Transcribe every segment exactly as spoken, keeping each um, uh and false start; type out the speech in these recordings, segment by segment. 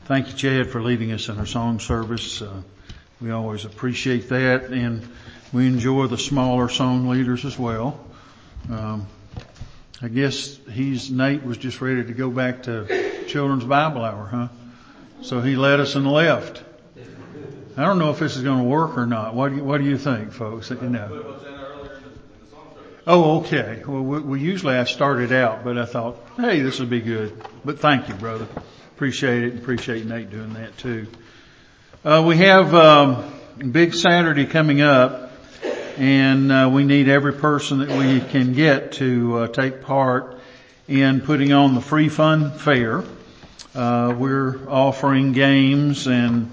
Thank you, Chad, for leading us in our song service. Uh, we always appreciate that, and we enjoy the smaller song leaders as well. Um, I guess he's Nate was just ready to go back to Children's Bible Hour, huh? So he led us and left. I don't know if this is going to work or not. What do you, what do you think, folks? You know. Oh, okay. Well, we, we usually I started out, but I thought, hey, this would be good. But thank you, brother. Appreciate it. Appreciate Nate doing that too. Uh, we have um, Big Saturday coming up, and uh, we need every person that we can get to uh, take part in putting on the Free Fun Fair. Uh, we're offering games and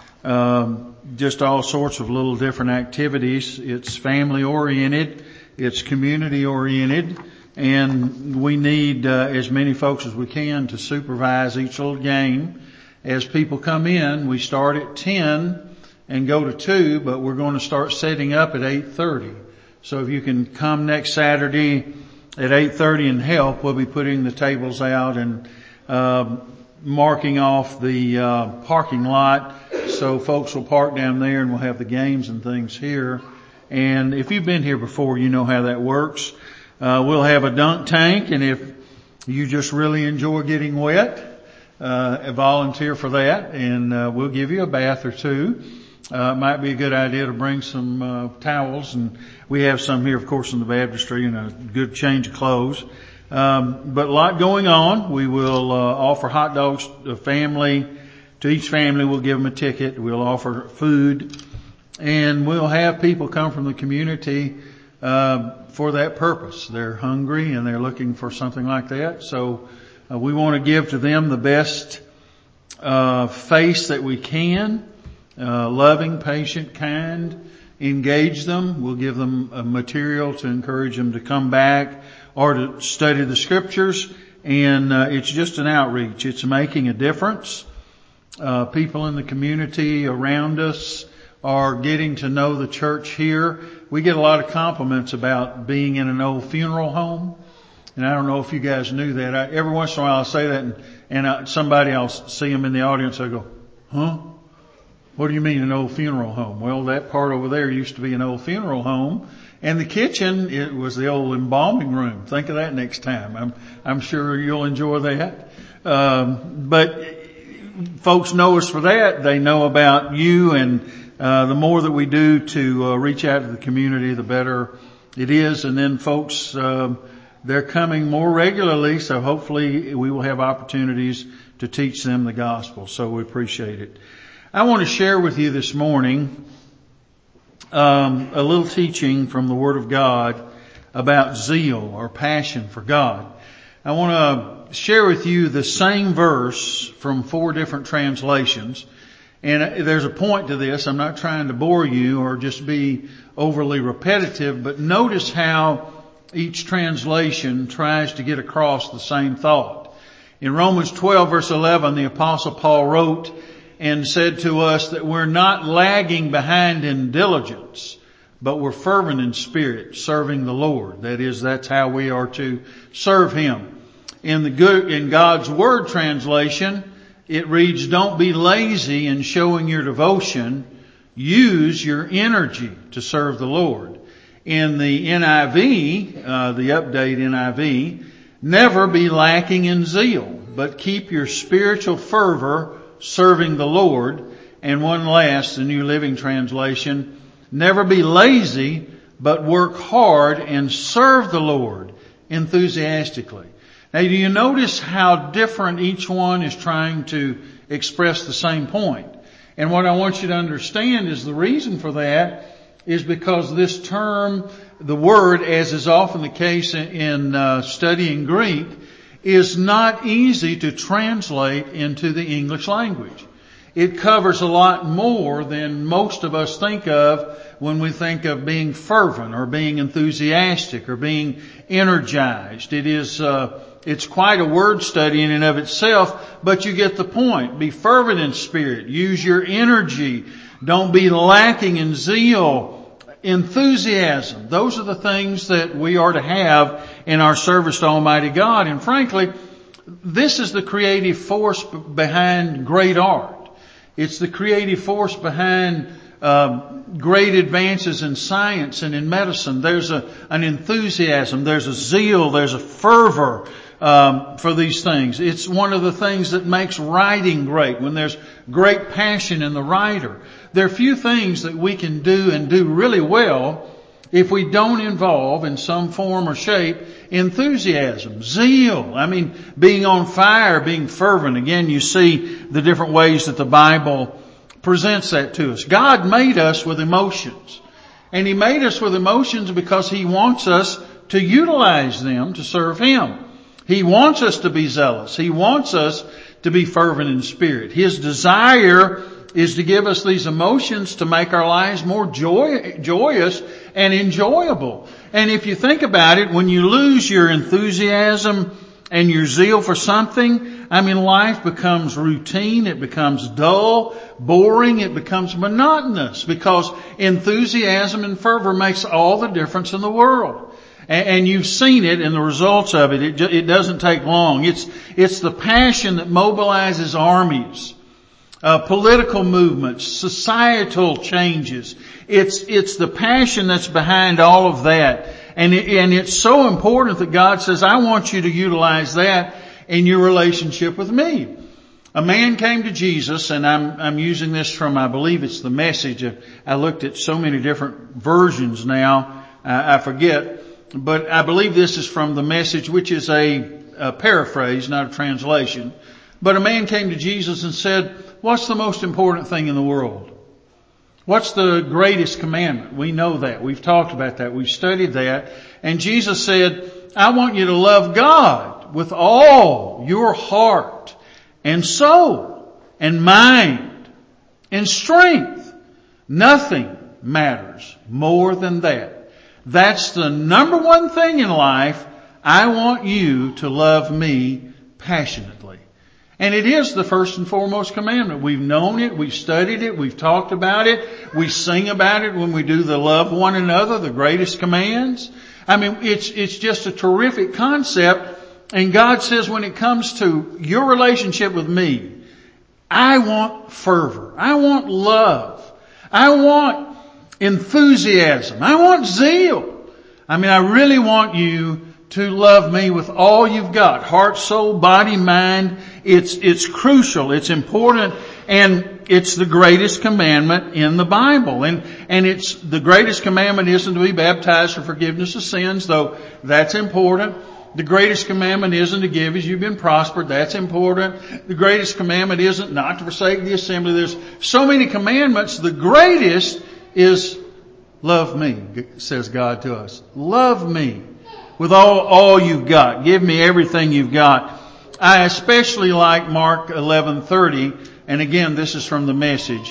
um, just all sorts of little different activities. It's family oriented. It's community oriented, and we need uh, as many folks as we can to supervise each little game. As people come in, we start at ten and go to two, but we're going to start setting up at eight thirty. So if you can come next Saturday at eight thirty and help, we'll be putting the tables out and uh, marking off the uh, parking lot, so folks will park down there, and we'll have the games and things here. And if you've been here before, you know how that works. Uh, we'll have a dunk tank, and if you just really enjoy getting wet, uh, volunteer for that, and uh, we'll give you a bath or two. Uh, it might be a good idea to bring some uh, towels, and we have some here, of course, in the baptistry, and a good change of clothes. Um, but a lot going on. We will uh, offer hot dogs to family. To each family, we'll give them a ticket. We'll offer food. And we'll have people come from the community uh, for that purpose. They're hungry and they're looking for something like that. So uh, we want to give to them the best uh face that we can. Uh, loving, patient, kind. Engage them. We'll give them a material to encourage them to come back or to study the scriptures. And uh, it's just an outreach. It's making a difference. Uh, people in the community around us are getting to know the church here. We get a lot of compliments about being in an old funeral home. And I don't know if you guys knew that. I, every once in a while I'll say that, and, and I, somebody, I'll see them in the audience, I go, huh? What do you mean an old funeral home? Well, that part over there used to be an old funeral home. And the kitchen, it was the old embalming room. Think of that next time. I'm, I'm sure you'll enjoy that. Um, but folks know us for that. They know about you, and Uh, the more that we do to uh, reach out to the community, the better it is. And then folks, uh, they're coming more regularly, so hopefully we will have opportunities to teach them the gospel. So we appreciate it. I want to share with you this morning um, a little teaching from the Word of God about zeal or passion for God. I want to share with you the same verse from four different translations. And there's a point to this. I'm not trying to bore you or just be overly repetitive, but notice how each translation tries to get across the same thought. In Romans twelve verse eleven, the Apostle Paul wrote and said to us that we're not lagging behind in diligence, but we're fervent in spirit, serving the Lord. That is, that's how we are to serve Him. In the good, in God's Word translation, it reads, don't be lazy in showing your devotion. Use your energy to serve the Lord. In the N I V, uh, the update N I V, never be lacking in zeal, but keep your spiritual fervor serving the Lord. And one last, the New Living Translation, never be lazy, but work hard and serve the Lord enthusiastically. Now, do you notice how different each one is trying to express the same point? And what I want you to understand is the reason for that is because this term, the word, as is often the case in uh, studying Greek, is not easy to translate into the English language. It covers a lot more than most of us think of when we think of being fervent or being enthusiastic or being energized. It is, uh, it's quite a word study in and of itself, but you get the point. Be fervent in spirit. Use your energy. Don't be lacking in zeal, enthusiasm. Those are the things that we are to have in our service to Almighty God. And frankly, this is the creative force behind great art. It's the creative force behind uh, great advances in science and in medicine. There's a, an enthusiasm, there's a zeal, there's a fervor um, for these things. It's one of the things that makes writing great, when there's great passion in the writer. There are few things that we can do and do really well if we don't involve in some form or shape enthusiasm, zeal. I mean, being on fire, being fervent. Again, you see the different ways that the Bible presents that to us. God made us with emotions. And He made us with emotions because He wants us to utilize them to serve Him. He wants us to be zealous. He wants us to be fervent in spirit. His desire is to give us these emotions to make our lives more joy, joyous and enjoyable. And if you think about it, when you lose your enthusiasm and your zeal for something, I mean, life becomes routine, it becomes dull, boring, it becomes monotonous, because enthusiasm and fervor makes all the difference in the world. And, and you've seen it in the results of it. It, it doesn't take long. It's, it's the passion that mobilizes armies. Uh, political movements, societal changes. It's, it's the passion that's behind all of that. And it, and it's so important that God says, I want you to utilize that in your relationship with me. A man came to Jesus, and I'm, I'm using this from, I believe it's the Message. I looked at so many different versions now, uh, I forget. But I believe this is from the Message, which is a, a paraphrase, not a translation. But a man came to Jesus and said, what's the most important thing in the world? What's the greatest commandment? We know that. We've talked about that. We've studied that. And Jesus said, I want you to love God with all your heart and soul and mind and strength. Nothing matters more than that. That's the number one thing in life. I want you to love me passionately. And it is the first and foremost commandment. We've known it, we've studied it, we've talked about it, we sing about it when we do the love one another, the greatest commands. I mean, it's, it's just a terrific concept. And God says when it comes to your relationship with me, I want fervor. I want love. I want enthusiasm. I want zeal. I mean, I really want you to love me with all you've got. Heart, soul, body, mind. It's, it's crucial. It's important. And it's the greatest commandment in the Bible. And, and it's, the greatest commandment isn't to be baptized for forgiveness of sins, though that's important. The greatest commandment isn't to give as you've been prospered. That's important. The greatest commandment isn't not to forsake the assembly. There's so many commandments. The greatest is love me, says God to us. Love me with all, all you've got. Give me everything you've got. I especially like Mark eleven thirty, and again, this is from the Message.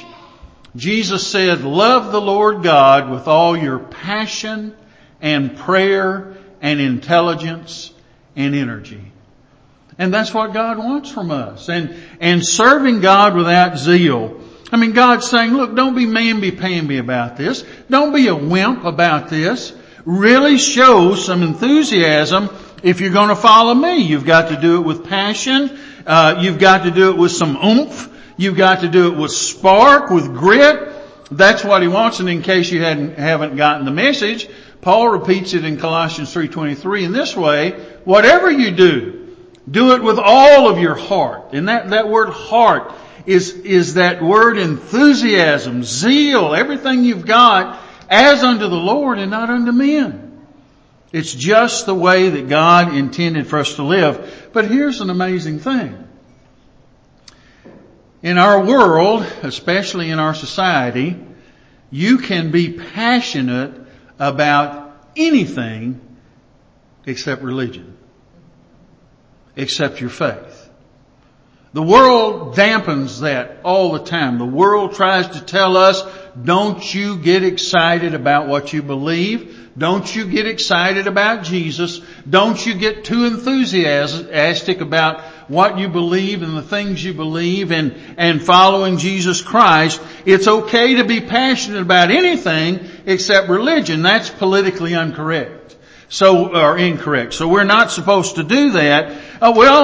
Jesus said, love the Lord God with all your passion and prayer and intelligence and energy. And that's what God wants from us. And, and serving God without zeal. I mean, God's saying, look, don't be mamby-pamby about this. Don't be a wimp about this. Really show some enthusiasm if you're going to follow me. You've got to do it with passion. Uh, you've got to do it with some oomph. You've got to do it with spark, with grit. That's what He wants. And in case you hadn't, haven't gotten the message, Paul repeats it in Colossians three twenty-three in this way: whatever you do, do it with all of your heart. And that, that word heart is, is that word enthusiasm, zeal, everything you've got, as unto the Lord and not unto men. It's just the way that God intended for us to live. But here's an amazing thing. In our world, especially in our society, you can be passionate about anything except religion, except your faith. The world dampens that all the time. The world tries to tell us, don't you get excited about what you believe. Don't you get excited about Jesus. Don't you get too enthusiastic about what you believe and the things you believe and, and following Jesus Christ. It's okay to be passionate about anything except religion. That's politically incorrect. So, or incorrect. So we're not supposed to do that. Uh, well,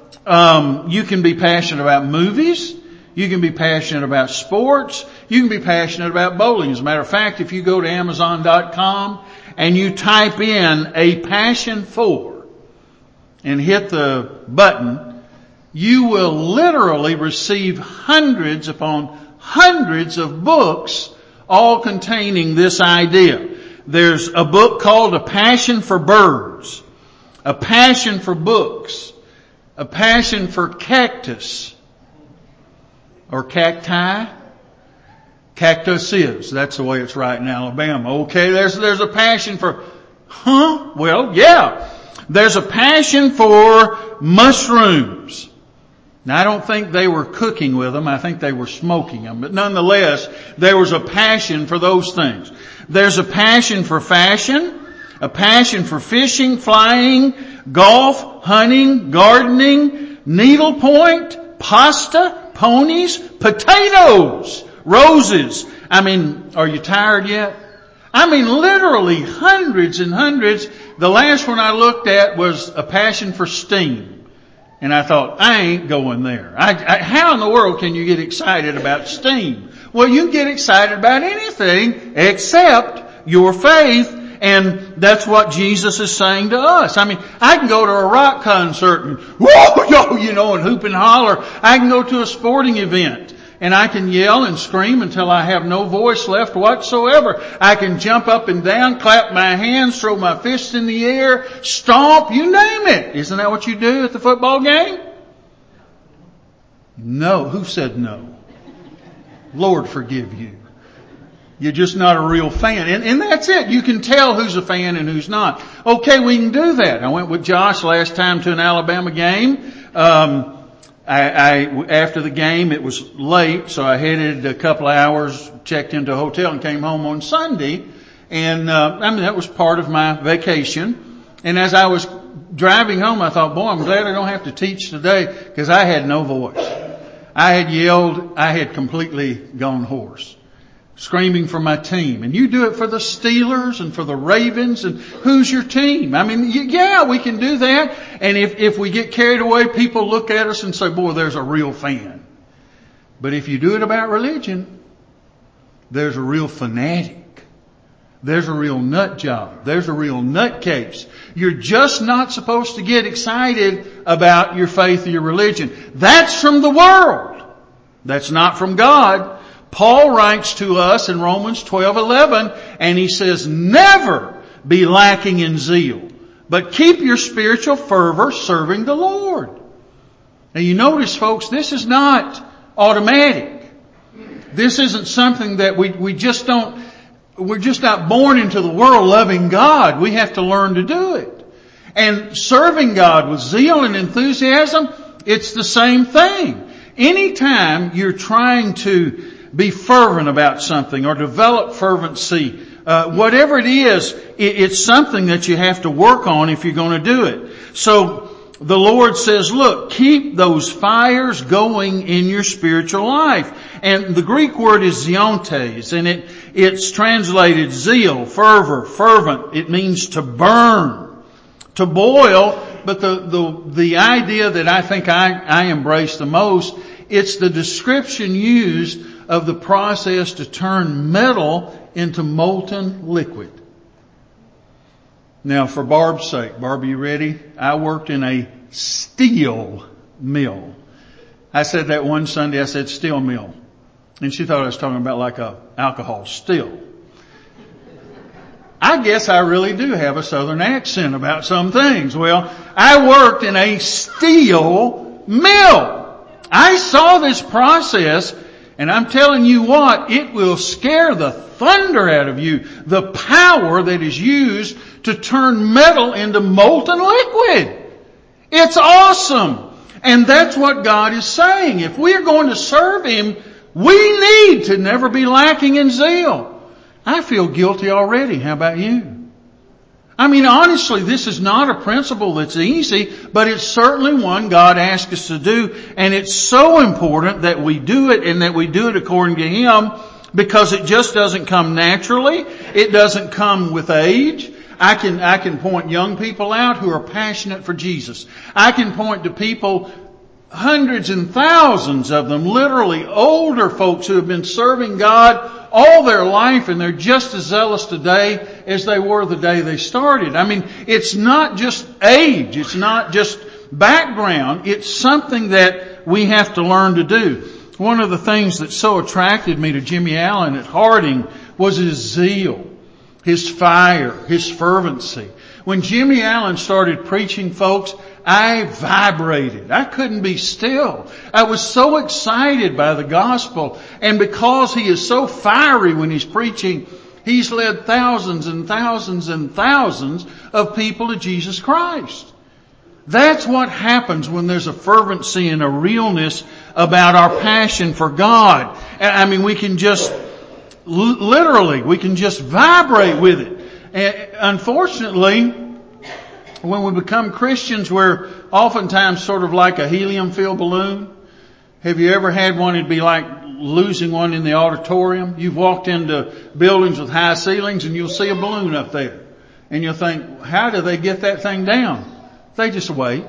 Um, you can be passionate about movies. You can be passionate about sports. You can be passionate about bowling. As a matter of fact, if you go to Amazon dot com and you type in a passion for and hit the button, you will literally receive hundreds upon hundreds of books all containing this idea. There's a book called A Passion for Birds, A Passion for Books, A Passion for Cactus, or cacti. Cactuses. That's the way it's right in Alabama. Okay, there's, there's a passion for, huh? Well, yeah. There's a passion for mushrooms. Now, I don't think they were cooking with them. I think they were smoking them. But nonetheless, there was a passion for those things. There's a passion for fashion, a passion for fishing, flying, golf, hunting, gardening, needlepoint, pasta, ponies, potatoes, roses. I mean, are you tired yet? I mean, literally hundreds and hundreds. The last one I looked at was a passion for steam. And I thought, I ain't going there. I, I, how in the world can you get excited about steam? Well, you can get excited about anything except your faith. And that's what Jesus is saying to us. I mean, I can go to a rock concert and, whoa, yo, you know, and hoop and holler. I can go to a sporting event and I can yell and scream until I have no voice left whatsoever. I can jump up and down, clap my hands, throw my fists in the air, stomp, you name it. Isn't that what you do at the football game? No. Who said no? Lord forgive you. You're just not a real fan. And, and that's it. You can tell who's a fan and who's not. Okay, we can do that. I went with Josh last time to an Alabama game. Um, I, I, after the game, it was late, so I headed a couple of hours, checked into a hotel and came home on Sunday. And, uh, I mean, that was part of my vacation. And as I was driving home, I thought, boy, I'm glad I don't have to teach today because I had no voice. I had yelled, I had completely gone hoarse, screaming for my team. And you do it for the Steelers and for the Ravens. And who's your team? I mean, yeah, we can do that. And if, if we get carried away, people look at us and say, boy, there's a real fan. But if you do it about religion, there's a real fanatic. There's a real nut job. There's a real nutcase. You're just not supposed to get excited about your faith or your religion. That's from the world. That's not from God. Paul writes to us in Romans twelve eleven, and he says, never be lacking in zeal, but keep your spiritual fervor serving the Lord. Now you notice, folks, this is not automatic. This isn't something that we, we just don't, we're just not born into the world loving God. We have to learn to do it. And serving God with zeal and enthusiasm, it's the same thing. Anytime you're trying to be fervent about something or develop fervency, uh, whatever it is, it, it's something that you have to work on if you're going to do it. So the Lord says, look, keep those fires going in your spiritual life. And the Greek word is zeontes, and it, it's translated zeal, fervor, fervent. It means to burn, to boil. But the, the, the idea that I think I, I embrace the most, it's the description used of the process to turn metal into molten liquid. Now, for Barb's sake, Barb, you ready? I worked in a steel mill. I said that one Sunday, I said steel mill. And she thought I was talking about like a alcohol still. I guess I really do have a southern accent about some things. Well, I worked in a steel mill. I saw this process, and I'm telling you what, it will scare the thunder out of you. The power that is used to turn metal into molten liquid. It's awesome. And that's what God is saying. If we are going to serve Him, we need to never be lacking in zeal. I feel guilty already. How about you? I mean, honestly, this is not a principle that's easy, but it's certainly one God asks us to do. And it's so important that we do it and that we do it according to Him, because it just doesn't come naturally. It doesn't come with age. I can, I can point young people out who are passionate for Jesus. I can point to people, hundreds and thousands of them, literally older folks who have been serving God all their life, and they're just as zealous today as they were the day they started. I mean, it's not just age. It's not just background. It's something that we have to learn to do. One of the things that so attracted me to Jimmy Allen at Harding was his zeal, his fire, his fervency. When Jimmy Allen started preaching, folks, I vibrated. I couldn't be still. I was so excited by the gospel. And because he is so fiery when he's preaching, he's led thousands and thousands and thousands of people to Jesus Christ. That's what happens when there's a fervency and a realness about our passion for God. I mean, we can just, literally, we can just vibrate with it. And unfortunately, when we become Christians, we're oftentimes sort of like a helium-filled balloon. Have you ever had one? It'd be like losing one in the auditorium. You've walked into buildings with high ceilings and you'll see a balloon up there. And you'll think, how do they get that thing down? They just wait.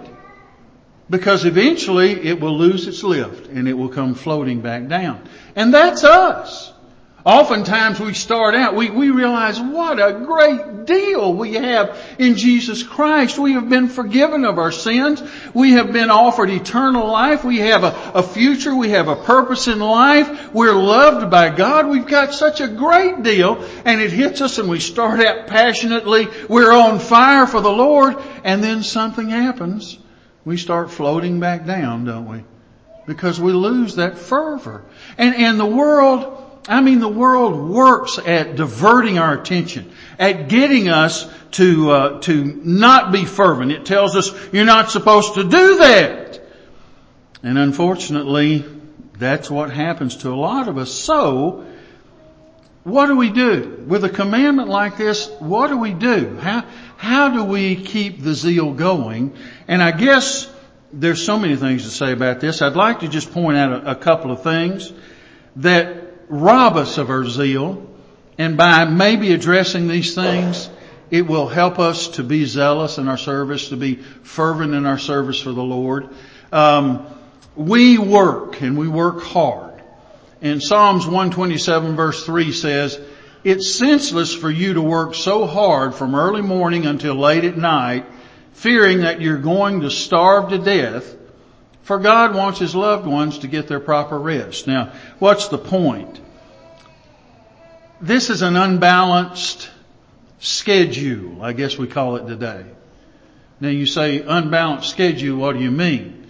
Because eventually it will lose its lift and it will come floating back down. And that's us. Oftentimes we start out, we, we realize what a great deal we have in Jesus Christ. We have been forgiven of our sins. We have been offered eternal life. We have a, a future. We have a purpose in life. We're loved by God. We've got such a great deal, and it hits us and we start out passionately. We're on fire for the Lord, and then something happens. We start floating back down, don't we? Because we lose that fervor. And, and the world, I mean, the world works at diverting our attention, at getting us to uh, to not be fervent. It tells us you're not supposed to do that. And unfortunately, that's what happens to a lot of us. So, what do we do? With a commandment like this, what do we do? How, how do we keep the zeal going? And I guess there's so many things to say about this. I'd like to just point out a, a couple of things that rob us of our zeal, and by maybe addressing these things, it will help us to be zealous in our service, to be fervent in our service for the Lord. Um, we work, and we work hard. And Psalms one twenty-seven verse three says, "It's senseless for you to work so hard from early morning until late at night, fearing that you're going to starve to death. For God wants His loved ones to get their proper rest." Now, what's the point? This is an unbalanced schedule, I guess we call it today. Now you say unbalanced schedule, what do you mean?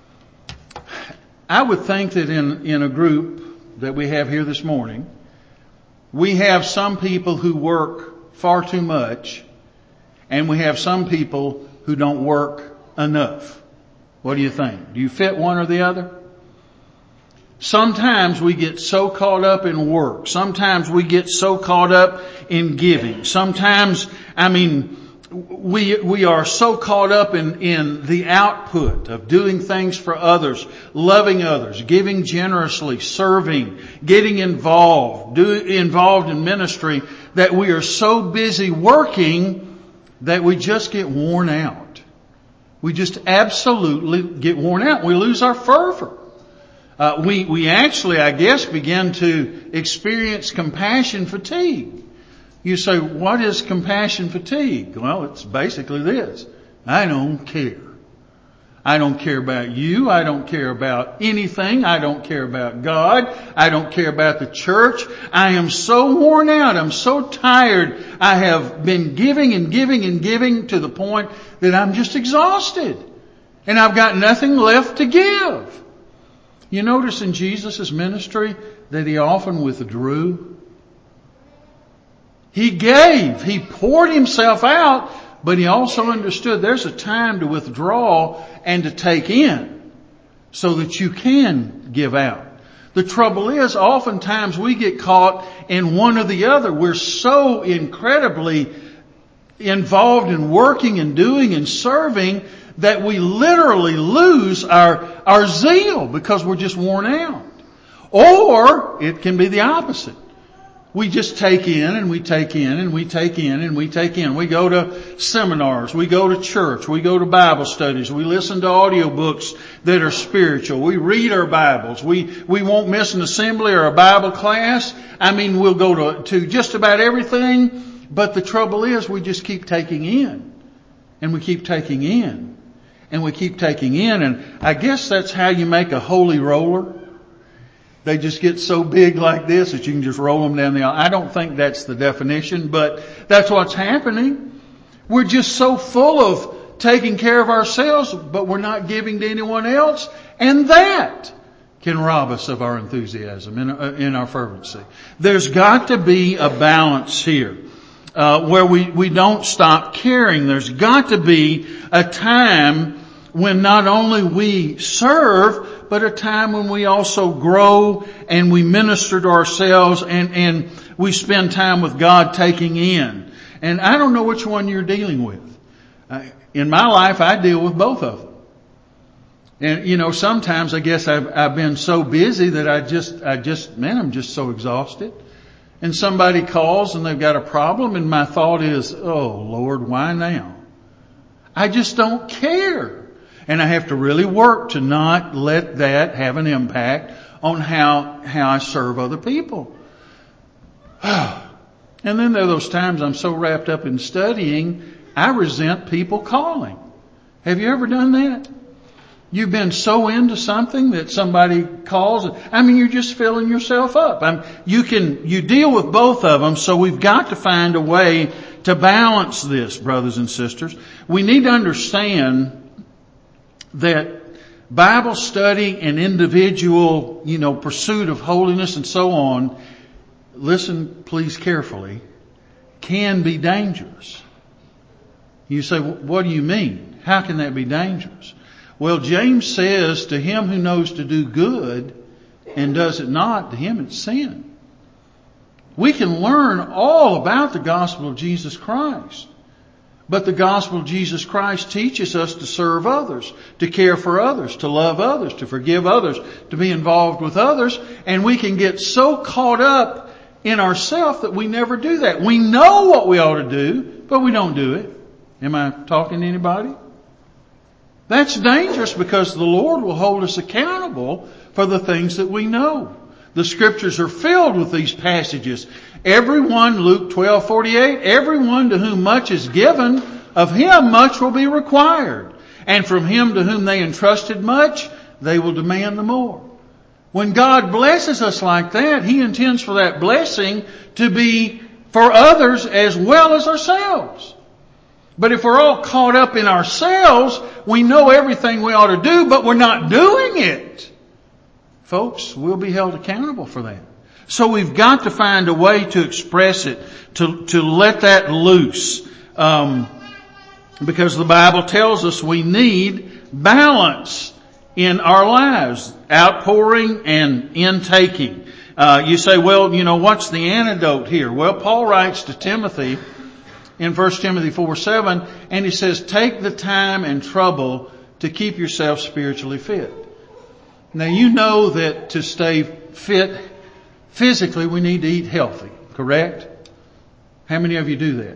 I would think that in, in a group that we have here this morning, we have some people who work far too much, and we have some people who don't work enough. What do you think? Do you fit one or the other? Sometimes we get so caught up in work. Sometimes we get so caught up in giving. Sometimes, I mean, we, we are so caught up in, in the output of doing things for others, loving others, giving generously, serving, getting involved, do, involved in ministry, that we are so busy working that we just get worn out. We just absolutely get worn out. We lose our fervor. Uh, we, we actually, I guess, begin to experience compassion fatigue. You say, what is compassion fatigue? Well, it's basically this. I don't care. I don't care about you. I don't care about anything. I don't care about God. I don't care about the church. I am so worn out. I'm so tired. I have been giving and giving and giving to the point that I'm just exhausted. And I've got nothing left to give. You notice in Jesus' ministry that He often withdrew. He gave. He poured Himself out, but He also understood there's a time to withdraw and to take in so that you can give out. The trouble is, oftentimes we get caught in one or the other. We're so incredibly involved in working and doing and serving that we literally lose our, our zeal because we're just worn out. Or it can be the opposite. We just take in and we take in and we take in and we take in. We go to seminars. We go to church. We go to Bible studies. We listen to audiobooks that are spiritual. We read our Bibles. We, we won't miss an assembly or a Bible class. I mean, we'll go to, to just about everything. But the trouble is we just keep taking in and we keep taking in and we keep taking in. And I guess that's how you make a holy roller. They just get so big like this that you can just roll them down the aisle. I don't think that's the definition, but that's what's happening. We're just so full of taking care of ourselves, but we're not giving to anyone else. And that can rob us of our enthusiasm and uh, in our fervency. There's got to be a balance here, uh, where we, we don't stop caring. There's got to be a time when not only we serve, but a time when we also grow and we minister to ourselves and, and we spend time with God taking in. And I don't know which one you're dealing with. Uh, in my life, I deal with both of them. And, you know, sometimes I guess I've, I've been so busy that I just, I just, man, I'm just so exhausted. And somebody calls and they've got a problem and my thought is, oh Lord, why now? I just don't care. And I have to really work to not let that have an impact on how, how I serve other people. And then there are those times I'm so wrapped up in studying, I resent people calling. Have you ever done that? You've been so into something that somebody calls. I mean, you're just filling yourself up. I'm, you can, you deal with both of them, so we've got to find a way to balance this, brothers and sisters. We need to understand that Bible study and individual, you know, pursuit of holiness and so on, listen please carefully, can be dangerous. You say, what do you mean? How can that be dangerous? Well, James says, to him who knows to do good and does it not, to him it's sin. We can learn all about the gospel of Jesus Christ. But the gospel of Jesus Christ teaches us to serve others, to care for others, to love others, to forgive others, to be involved with others. And we can get so caught up in ourselves that we never do that. We know what we ought to do, but we don't do it. Am I talking to anybody? That's dangerous because the Lord will hold us accountable for the things that we know. The scriptures are filled with these passages. Everyone, Luke twelve forty-eight, everyone to whom much is given, of him much will be required. And from him to whom they entrusted much, they will demand the more. When God blesses us like that, He intends for that blessing to be for others as well as ourselves. But if we're all caught up in ourselves, we know everything we ought to do, but we're not doing it. Folks, we'll be held accountable for that. So we've got to find a way to express it, to, to let that loose. Um, because the Bible tells us we need balance in our lives, outpouring and intaking. Uh, you say, well, you know, what's the antidote here? Well, Paul writes to Timothy in First Timothy four seven, and he says, take the time and trouble to keep yourself spiritually fit. Now, you know that to stay fit physically, we need to eat healthy, correct? How many of you do that?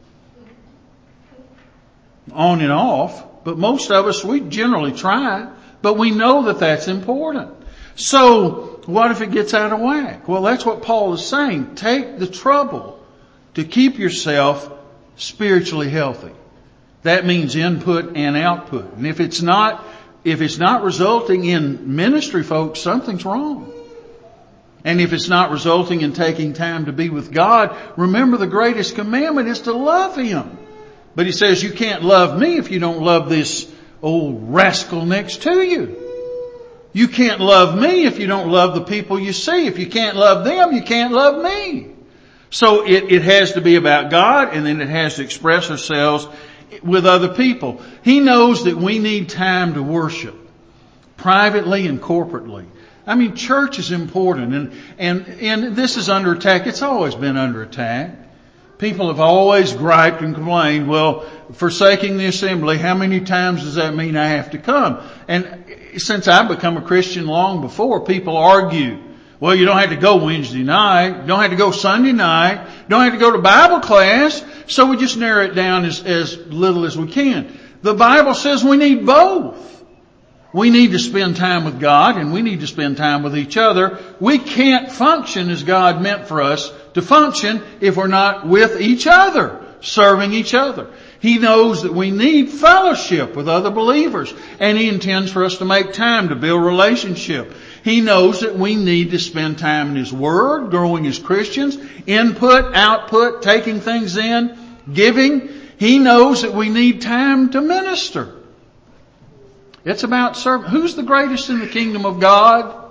On and off, but most of us, we generally try, but we know that that's important. So, what if it gets out of whack? Well, that's what Paul is saying. Take the trouble to keep yourself spiritually healthy. That means input and output. And if it's not, if it's not resulting in ministry, folks, something's wrong. And if it's not resulting in taking time to be with God, remember the greatest commandment is to love Him. But He says you can't love me if you don't love this old rascal next to you. You can't love me if you don't love the people you see. If you can't love them, you can't love me. So it, it has to be about God, and then it has to express ourselves with other people. He knows that we need time to worship, privately and corporately. I mean, church is important, and, and, and this is under attack. It's always been under attack. People have always griped and complained, well, forsaking the assembly, how many times does that mean I have to come? And since I've become a Christian long before, people argue Well, you don't have to go Wednesday night. You don't have to go Sunday night. You don't have to go to Bible class. So we just narrow it down as, as little as we can. The Bible says we need both. We need to spend time with God and we need to spend time with each other. We can't function as God meant for us to function if we're not with each other, serving each other. He knows that we need fellowship with other believers, and He intends for us to make time to build relationship. He knows that we need to spend time in His Word, growing as Christians, input, output, taking things in, giving. He knows that we need time to minister. It's about serving. Who's the greatest in the kingdom of God?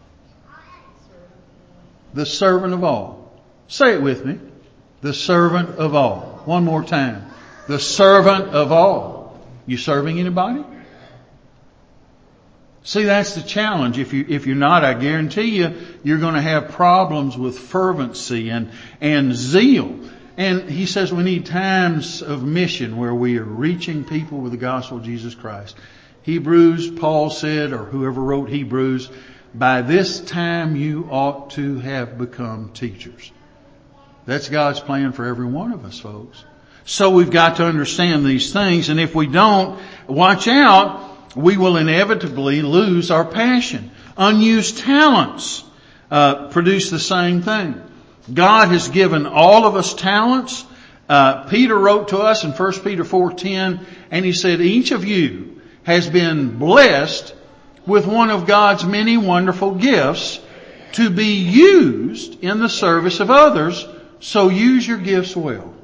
The servant of all. Say it with me. The servant of all. One more time. The servant of all. You serving anybody? See, that's the challenge. If you, if you're not, I guarantee you, you're going to have problems with fervency and, and zeal. And he says we need times of mission where we are reaching people with the gospel of Jesus Christ. Hebrews, Paul said, or whoever wrote Hebrews, by this time you ought to have become teachers. That's God's plan for every one of us, folks. So we've got to understand these things, and if we don't, watch out, we will inevitably lose our passion. Unused talents uh, produce the same thing. God has given all of us talents. Uh, Peter wrote to us in First Peter four ten, and he said, each of you has been blessed with one of God's many wonderful gifts to be used in the service of others, so use your gifts well.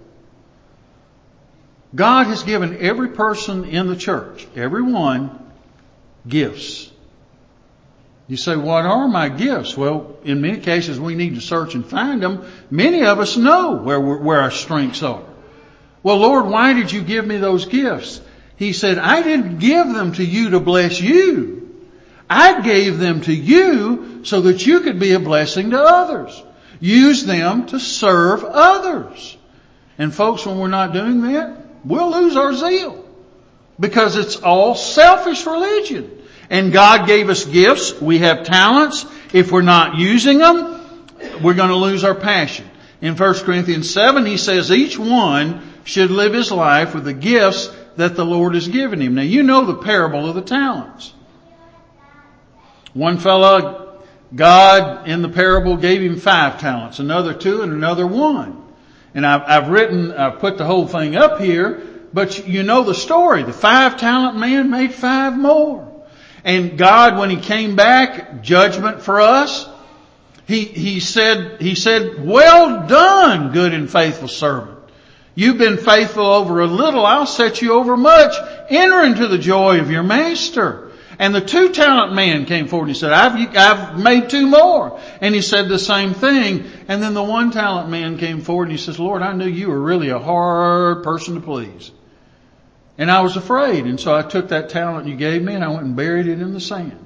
God has given every person in the church, everyone, gifts. You say, what are my gifts? Well, in many cases we need to search and find them. Many of us know where, we're, where our strengths are. Well, Lord, why did you give me those gifts? He said, I didn't give them to you to bless you. I gave them to you so that you could be a blessing to others. Use them to serve others. And folks, when we're not doing that, we'll lose our zeal. Because it's all selfish religion. And God gave us gifts. We have talents. If we're not using them, we're going to lose our passion. In First Corinthians seven, he says each one should live his life with the gifts that the Lord has given him. Now, you know the parable of the talents. One fellow, God in the parable gave him five talents, another two, and another one. And I've, I've written, I've put the whole thing up here, but you know the story. The five talent man made five more. And God, when He came back, judgment for us, He, He said, He said, well done, good and faithful servant. You've been faithful over a little, I'll set you over much. Enter into the joy of your master. And the two talent man came forward and he said, I've, I've made two more. And he said the same thing. And then the one talent man came forward and he says, Lord, I knew you were really a hard person to please. And I was afraid. And so I took that talent you gave me and I went and buried it in the sand.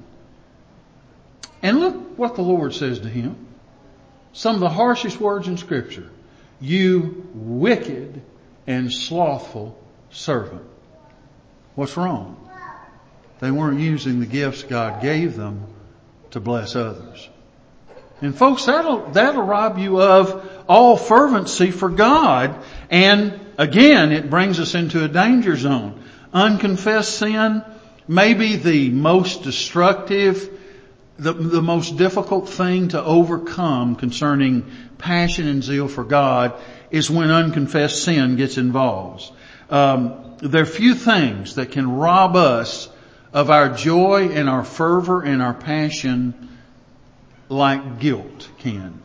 And look what the Lord says to him. Some of the harshest words in Scripture. You wicked and slothful servant. What's wrong? They weren't using the gifts God gave them to bless others. And folks, that'll, that'll rob you of all fervency for God. And again, it brings us into a danger zone. Unconfessed sin may be the most destructive, the, the most difficult thing to overcome concerning passion and zeal for God is when unconfessed sin gets involved. Um, there are few things that can rob us of our joy and our fervor and our passion like guilt can.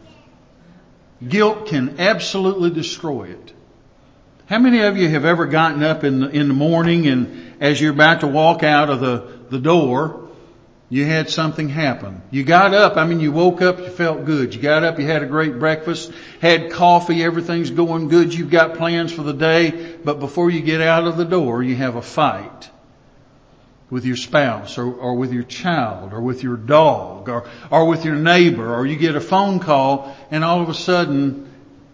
Guilt can absolutely destroy it. How many of you have ever gotten up in the, in the morning and as you're about to walk out of the, the door, you had something happen? You got up, I mean you woke up, you felt good. You got up, you had a great breakfast, had coffee, everything's going good, you've got plans for the day, but before you get out of the door, you have a fight with your spouse or, or with your child or with your dog or, or with your neighbor, or you get a phone call and all of a sudden,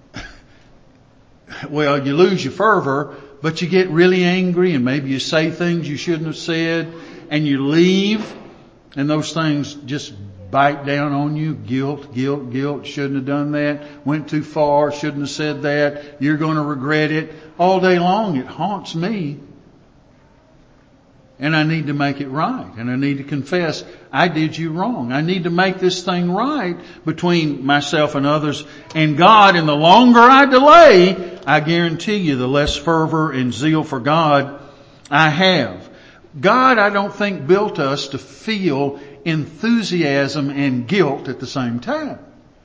well, you lose your fervor, but you get really angry and maybe you say things you shouldn't have said and you leave and those things just bite down on you. Guilt, guilt, guilt. Shouldn't have done that. Went too far. Shouldn't have said that. You're going to regret it. All day long it haunts me. And I need to make it right. And I need to confess, I did you wrong. I need to make this thing right between myself and others and God. And the longer I delay, I guarantee you the less fervor and zeal for God I have. God, I don't think, built us to feel enthusiasm and guilt at the same time.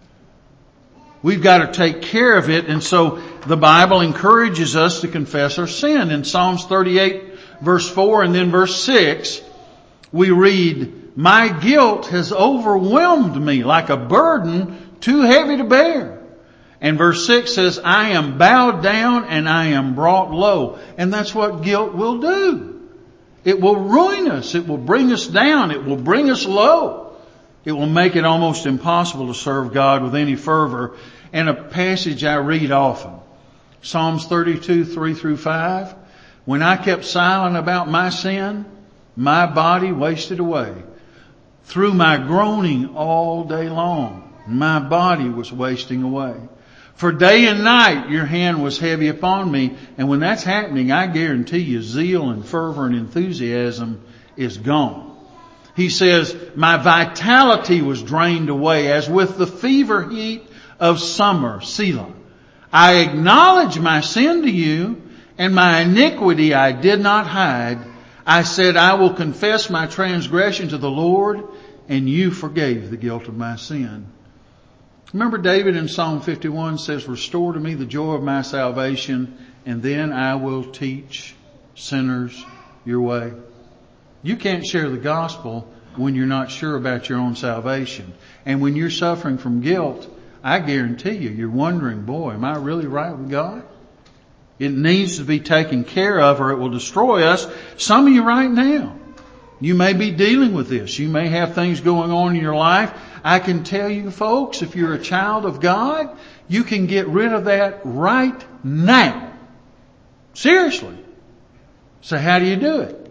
We've got to take care of it. And so the Bible encourages us to confess our sin. In Psalms thirty-eight, verse four and then verse six, we read, my guilt has overwhelmed me like a burden too heavy to bear. And verse six says, I am bowed down and I am brought low. And that's what guilt will do. It will ruin us. It will bring us down. It will bring us low. It will make it almost impossible to serve God with any fervor. And a passage I read often, Psalms thirty-two, three through five. When I kept silent about my sin, my body wasted away. Through my groaning all day long, my body was wasting away. For day and night your hand was heavy upon me. And when that's happening, I guarantee you zeal and fervor and enthusiasm is gone. He says, my vitality was drained away as with the fever heat of summer. Selah. I acknowledge my sin to you, and my iniquity I did not hide. I said, I will confess my transgression to the Lord, and you forgave the guilt of my sin. Remember David in Psalm fifty-one says, restore to me the joy of my salvation, and then I will teach sinners your way. You can't share the gospel when you're not sure about your own salvation. And when you're suffering from guilt, I guarantee you, you're wondering, boy, am I really right with God? It needs to be taken care of or it will destroy us. Some of you right now, you may be dealing with this. You may have things going on in your life. I can tell you folks, if you're a child of God, you can get rid of that right now. Seriously. So how do you do it?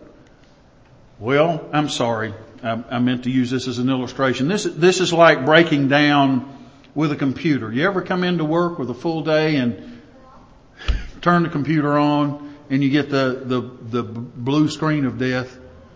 Well, I'm sorry. I, I meant to use this as an illustration. This, this is like breaking down with a computer. You ever come into work with a full day and turn the computer on and you get the, the, the blue screen of death?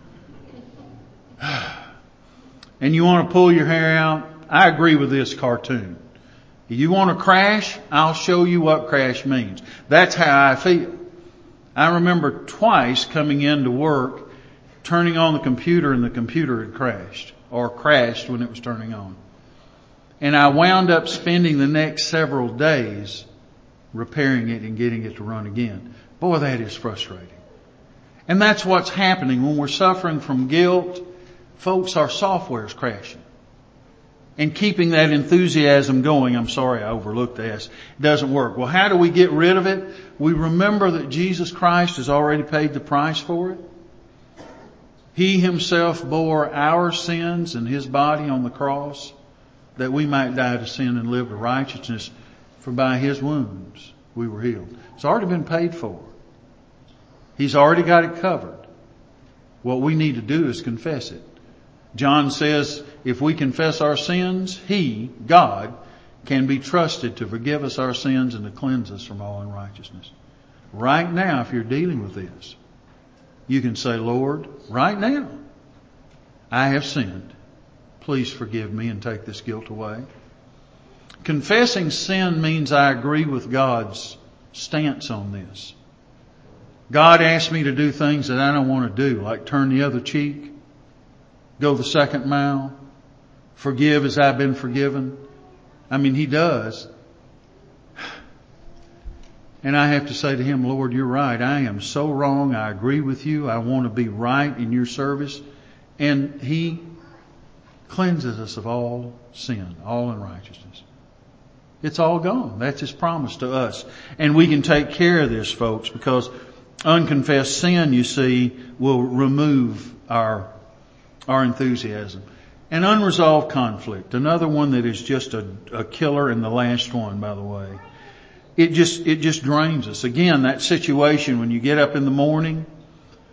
And you want to pull your hair out? I agree with this cartoon. If you want to crash, I'll show you what crash means. That's how I feel. I remember twice coming into work, turning on the computer and the computer had crashed or crashed when it was turning on. And I wound up spending the next several days repairing it and getting it to run again. Boy, that is frustrating. And that's what's happening when we're suffering from guilt. Folks, our software is crashing. And keeping that enthusiasm going, I'm sorry I overlooked this, doesn't work. Well, how do we get rid of it? We remember that Jesus Christ has already paid the price for it. He himself bore our sins in his body on the cross that we might die to sin and live to righteousness. For by his wounds we were healed. It's already been paid for. He's already got it covered. What we need to do is confess it. John says if we confess our sins, he, God, can be trusted to forgive us our sins and to cleanse us from all unrighteousness. Right now, if you're dealing with this, you can say, Lord, right now, I have sinned. Please forgive me and take this guilt away. Confessing sin means I agree with God's stance on this. God asked me to do things that I don't want to do, like turn the other cheek, go the second mile, forgive as I've been forgiven. I mean, he does. And I have to say to him, Lord, you're right. I am so wrong. I agree with you. I want to be right in your service. And he cleanses us of all sin, all unrighteousness. It's all gone. That's his promise to us. And we can take care of this, folks, because unconfessed sin, you see, will remove our, our enthusiasm. And unresolved conflict, another one that is just a, a killer, and the last one, by the way. It just, it just drains us. Again, that situation when you get up in the morning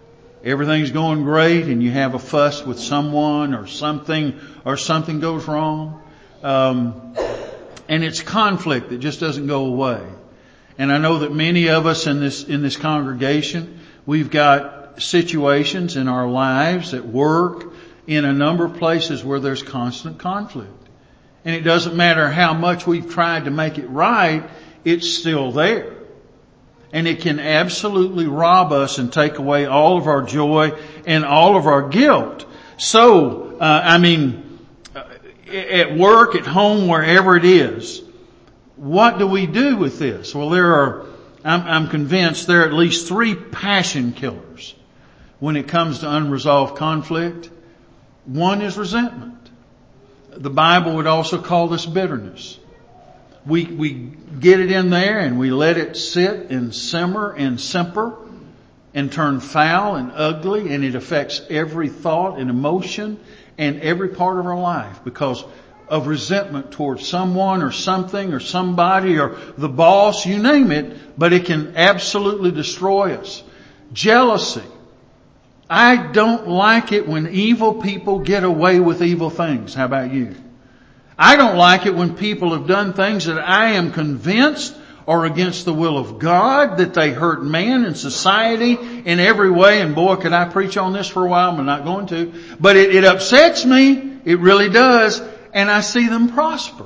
everything's going great and you have a fuss with someone or something, or something goes wrong. Um, and it's conflict that just doesn't go away. And I know that many of us in this, in this congregation, we've got situations in our lives, at work, in a number of places where there's constant conflict. And it doesn't matter how much we've tried to make it right, it's still there. And it can absolutely rob us and take away all of our joy and all of our guilt. So, uh, I mean, at work, at home, wherever it is, what do we do with this? Well, there are, I'm, I'm convinced there are at least three passion killers when it comes to unresolved conflict. One is resentment. The Bible would also call this bitterness. We, we get it in there and we let it sit and simmer and simper and turn foul and ugly, and it affects every thought and emotion and every part of our life because of resentment towards someone or something or somebody or the boss, you name it, but it can absolutely destroy us. Jealousy. I don't like it when evil people get away with evil things. How about you? I don't like it when people have done things that I am convinced are against the will of God, that they hurt man and society in every way. And boy, could I preach on this for a while, I'm not going to. But it, it upsets me. It really does. And I see them prosper.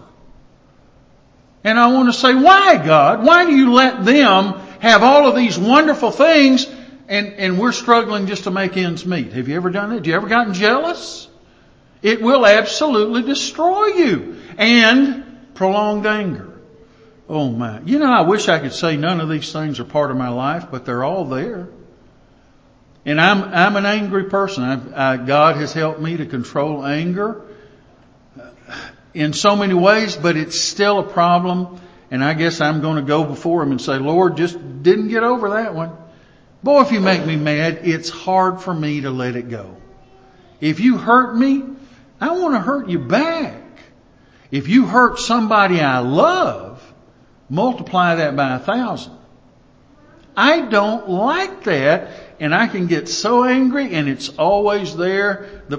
And I want to say, why, God? Why do you let them have all of these wonderful things and, and we're struggling just to make ends meet? Have you ever done that? Have you ever gotten jealous? It will absolutely destroy you. And prolonged anger. Oh my. You know, I wish I could say none of these things are part of my life, but they're all there. And I'm, I'm an angry person. I've, I, God has helped me to control anger in so many ways, but it's still a problem. And I guess I'm going to go before Him and say, Lord, just didn't get over that one. Boy, if you make me mad, it's hard for me to let it go. If you hurt me, I want to hurt you back. If you hurt somebody I love, multiply that by a thousand. I don't like that, and I can get so angry, and it's always there. The,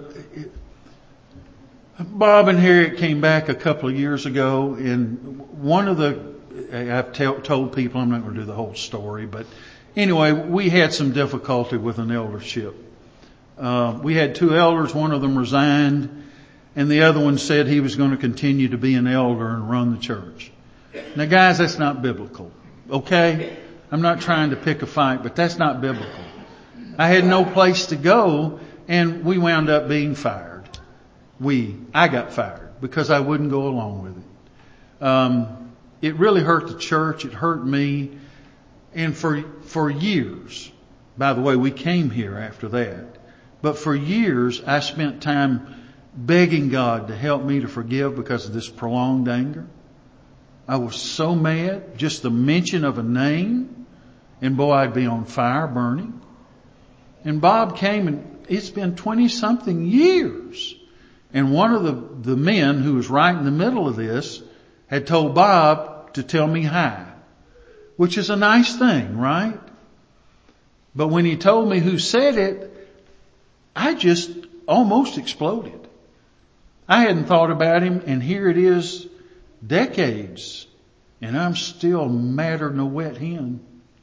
Bob and Harriet came back a couple of years ago, and one of the, I've tell, told people, I'm not going to do the whole story, but anyway, we had some difficulty with an eldership. Uh, we had two elders, one of them resigned, and the other one said he was going to continue to be an elder and run the church. Now guys, that's not biblical. Okay? I'm not trying to pick a fight, but that's not biblical. I had no place to go, and we wound up being fired. We, I got fired because I wouldn't go along with it. Um, it really hurt the church. It hurt me. And for, for years, by the way, we came here after that. But for years, I spent time begging God to help me to forgive because of this prolonged anger. I was so mad, just the mention of a name, and boy, I'd be on fire, burning. And Bob came, and it's been twenty something years. And one of the, the men who was right in the middle of this had told Bob to tell me hi, which is a nice thing, right? But when he told me who said it, I just almost exploded. I hadn't thought about him, and here it is, decades, and I'm still madder than a wet hen.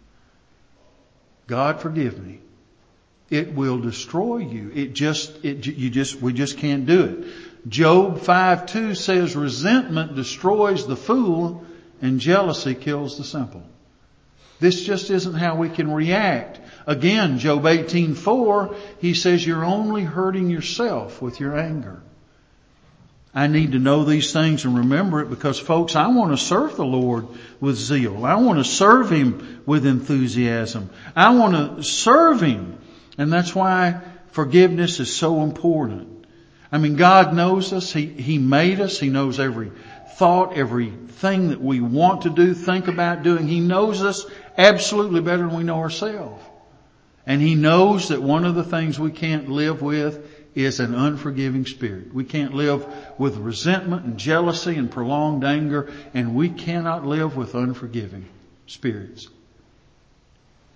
God forgive me. It will destroy you. It just, it, you just, we just can't do it. Job five two says resentment destroys the fool and jealousy kills the simple. This just isn't how we can react. Again, Job eighteen four, he says you're only hurting yourself with your anger. I need to know these things and remember it because, folks, I want to serve the Lord with zeal. I want to serve Him with enthusiasm. I want to serve Him. And that's why forgiveness is so important. I mean, God knows us. He, He made us. He knows every thought, everything that we want to do, think about doing. He knows us absolutely better than we know ourselves. And He knows that one of the things we can't live with is an unforgiving spirit. We can't live with resentment and jealousy and prolonged anger, and we cannot live with unforgiving spirits.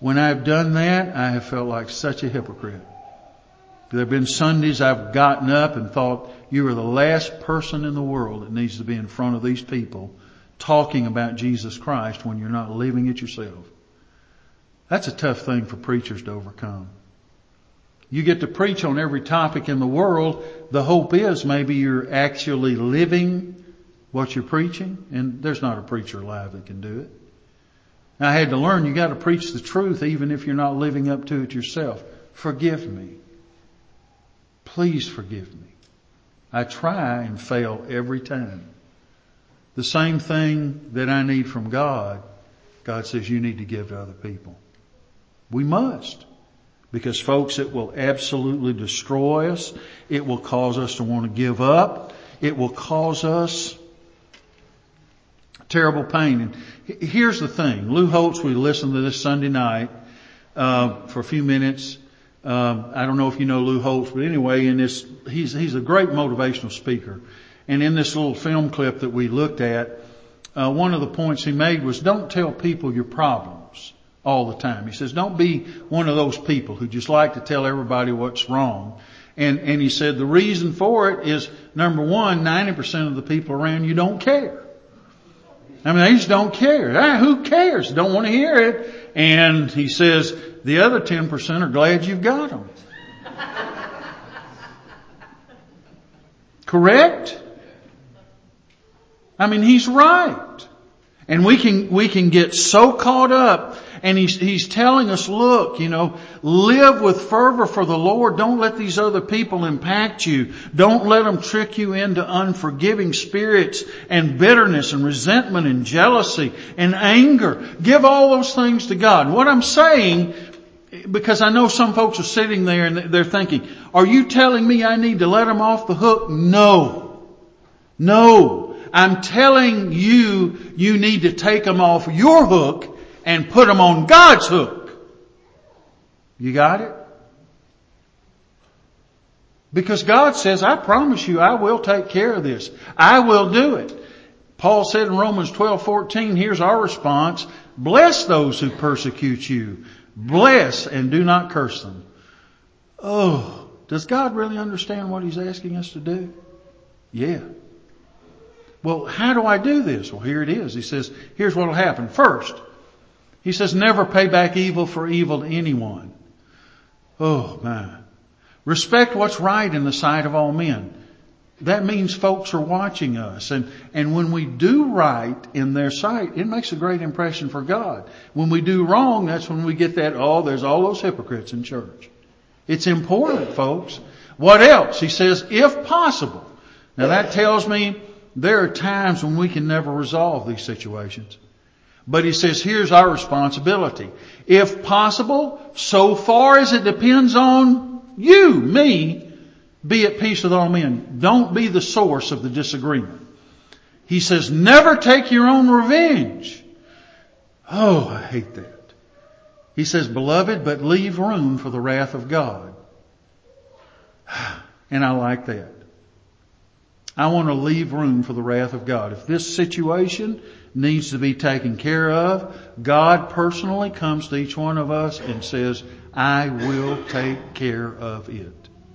When I've done that, I have felt like such a hypocrite. There have been Sundays I've gotten up and thought, you are the last person in the world that needs to be in front of these people talking about Jesus Christ when you're not living it yourself. That's a tough thing for preachers to overcome. You get to preach on every topic in the world. The hope is maybe you're actually living what you're preaching, and there's not a preacher alive that can do it. I had to learn you got to preach the truth even if you're not living up to it yourself. Forgive me. Please forgive me. I try and fail every time. The same thing that I need from God, God says you need to give to other people. We must. Because folks, it will absolutely destroy us. It will cause us to want to give up. It will cause us terrible pain. And here's the thing. Lou Holtz, we listened to this Sunday night uh, for a few minutes. Um, I don't know if you know Lou Holtz, but anyway, in this, he's he's a great motivational speaker. And in this little film clip that we looked at, uh, one of the points he made was, don't tell people your problems all the time. He says, don't be one of those people who just like to tell everybody what's wrong. And and he said the reason for it is, number one, ninety percent of the people around you don't care. I mean, they just don't care. Ah, who cares? Don't want to hear it. And he says the other ten percent are glad you've got them. Correct? I mean, he's right. And we can, we can get so caught up, and he's, he's telling us, look, you know, live with fervor for the Lord. Don't let these other people impact you. Don't let them trick you into unforgiving spirits and bitterness and resentment and jealousy and anger. Give all those things to God. What I'm saying, because I know some folks are sitting there and they're thinking, are you telling me I need to let them off the hook? No. No. I'm telling you, you need to take them off your hook and put them on God's hook. You got it? Because God says, I promise you, I will take care of this. I will do it. Paul said in Romans twelve fourteen, here's our response. Bless those who persecute you. Bless and do not curse them. Oh, does God really understand what He's asking us to do? Yeah. Well, how do I do this? Well, here it is. He says, here's what will happen. First, he says, never pay back evil for evil to anyone. Oh, man. Respect what's right in the sight of all men. That means folks are watching us. And, and when we do right in their sight, it makes a great impression for God. When we do wrong, that's when we get that, oh, there's all those hypocrites in church. It's important, folks. What else? He says, if possible. Now that tells me there are times when we can never resolve these situations. But he says, here's our responsibility. If possible, so far as it depends on you, me, be at peace with all men. Don't be the source of the disagreement. He says, never take your own revenge. Oh, I hate that. He says, beloved, but leave room for the wrath of God. And I like that. I want to leave room for the wrath of God. If this situation needs to be taken care of, God personally comes to each one of us and says, I will take care of it.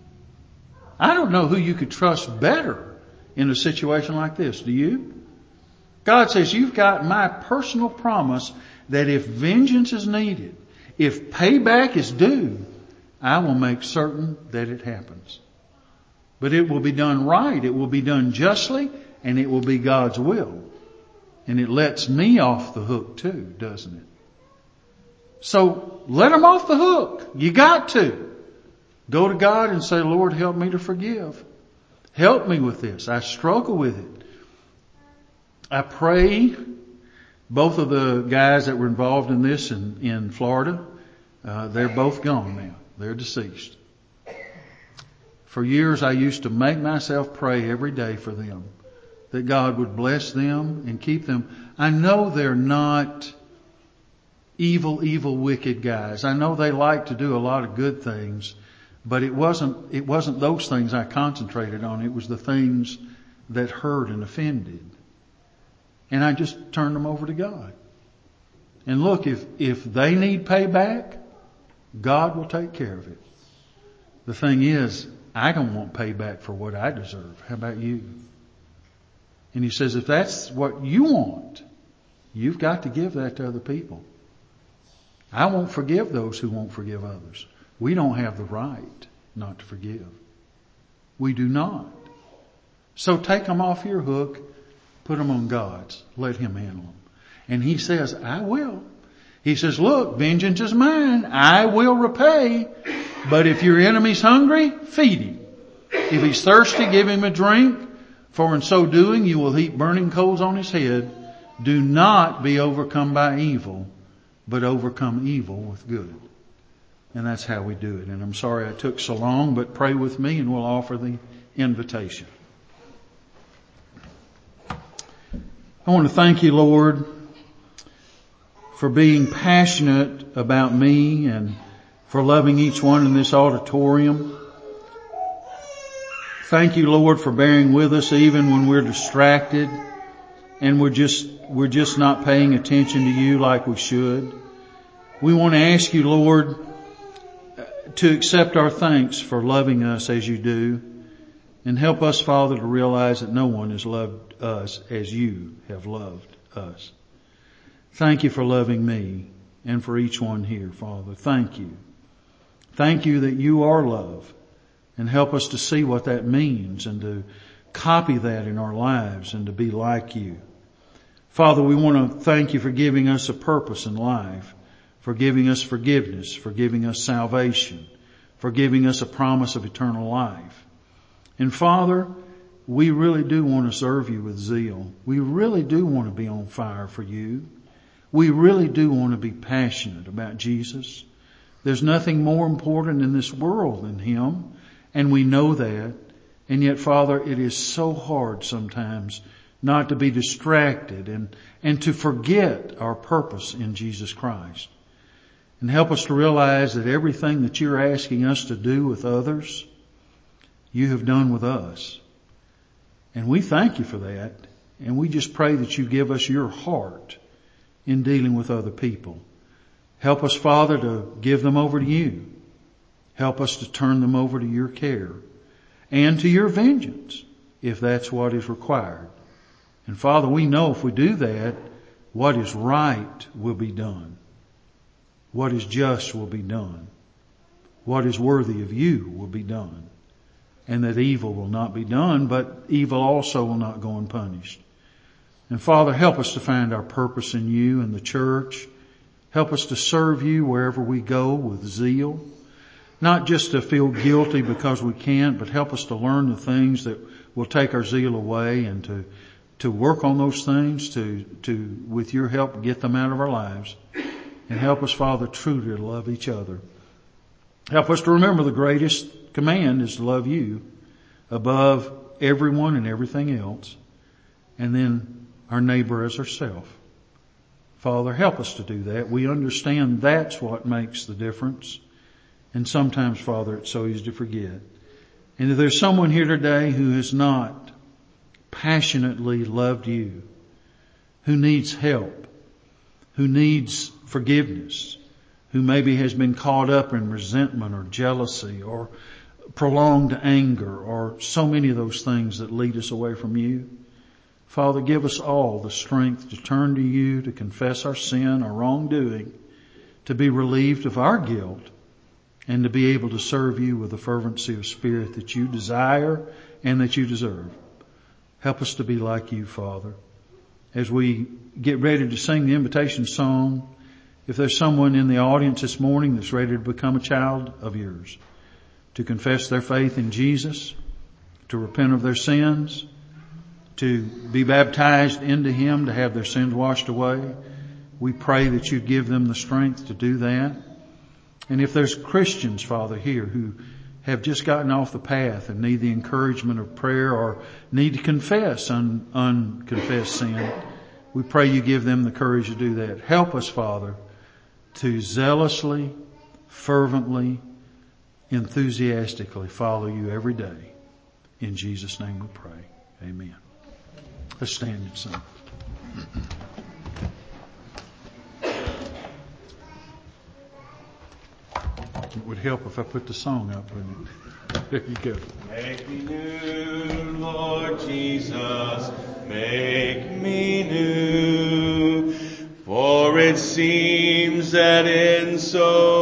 I don't know who you could trust better in a situation like this. Do you? God says, you've got my personal promise that if vengeance is needed, if payback is due, I will make certain that it happens. But it will be done right. It will be done justly, and it will be God's will. And it lets me off the hook too, doesn't it? So let them off the hook. You got to. Go to God and say, Lord, help me to forgive. Help me with this. I struggle with it. I pray. Both of the guys that were involved in this in, in Florida, uh, they're both gone now. They're deceased. For years I used to make myself pray every day for them, that God would bless them and keep them. I know they're not evil, evil, wicked guys. I know they like to do a lot of good things, but it wasn't, it wasn't those things I concentrated on. It was the things that hurt and offended. And I just turned them over to God. And look, if, if they need payback, God will take care of it. The thing is, I don't want payback for what I deserve. How about you? And he says, if that's what you want, you've got to give that to other people. I won't forgive those who won't forgive others. We don't have the right not to forgive. We do not. So take them off your hook, put them on God's. Let Him handle them. And He says, I will. He says, look, vengeance is mine. I will repay. But if your enemy's hungry, feed him. If he's thirsty, give him a drink. For in so doing, you will heap burning coals on his head. Do not be overcome by evil, but overcome evil with good. And that's how we do it. And I'm sorry I took so long, but pray with me and we'll offer the invitation. I want to thank you, Lord, for being passionate about me and for loving each one in this auditorium. Thank you, Lord, for bearing with us even when we're distracted and we're just, we're just not paying attention to you like we should. We want to ask you, Lord, to accept our thanks for loving us as you do, and help us, Father, to realize that no one has loved us as you have loved us. Thank you for loving me and for each one here, Father. Thank you. Thank you that you are love, and help us to see what that means and to copy that in our lives and to be like you. Father, we want to thank you for giving us a purpose in life, for giving us forgiveness, for giving us salvation, for giving us a promise of eternal life. And Father, we really do want to serve you with zeal. We really do want to be on fire for you. We really do want to be passionate about Jesus. There's nothing more important in this world than Him, and we know that. And yet, Father, it is so hard sometimes not to be distracted and, and to forget our purpose in Jesus Christ. And help us to realize that everything that you're asking us to do with others, you have done with us. And we thank you for that. And we just pray that you give us your heart in dealing with other people. Help us, Father, to give them over to you. Help us to turn them over to your care and to your vengeance, if that's what is required. And Father, we know if we do that, what is right will be done. What is just will be done. What is worthy of you will be done. And that evil will not be done, but evil also will not go unpunished. And Father, help us to find our purpose in you and the church. Help us to serve you wherever we go with zeal. Not just to feel guilty because we can't, but help us to learn the things that will take our zeal away and to, to work on those things, to, to, with your help, get them out of our lives. And help us, Father, truly to love each other. Help us to remember the greatest command is to love you above everyone and everything else. And then our neighbor as ourselves. Father, help us to do that. We understand that's what makes the difference. And sometimes, Father, it's so easy to forget. And if there's someone here today who has not passionately loved you, who needs help, who needs forgiveness, who maybe has been caught up in resentment or jealousy or prolonged anger or so many of those things that lead us away from you, Father, give us all the strength to turn to you, to confess our sin, our wrongdoing, to be relieved of our guilt, and to be able to serve you with the fervency of spirit that you desire and that you deserve. Help us to be like you, Father. As we get ready to sing the invitation song, if there's someone in the audience this morning that's ready to become a child of yours, to confess their faith in Jesus, to repent of their sins, to be baptized into Him, to have their sins washed away, we pray that you give them the strength to do that. And if there's Christians, Father, here who have just gotten off the path and need the encouragement of prayer or need to confess un, unconfessed sin, we pray you give them the courage to do that. Help us, Father, to zealously, fervently, enthusiastically follow you every day. In Jesus' name we pray. Amen. Let's stand and sing. It would help if I put the song up, wouldn't it? There you go. Make me new, Lord Jesus, make me new. For it seems that in so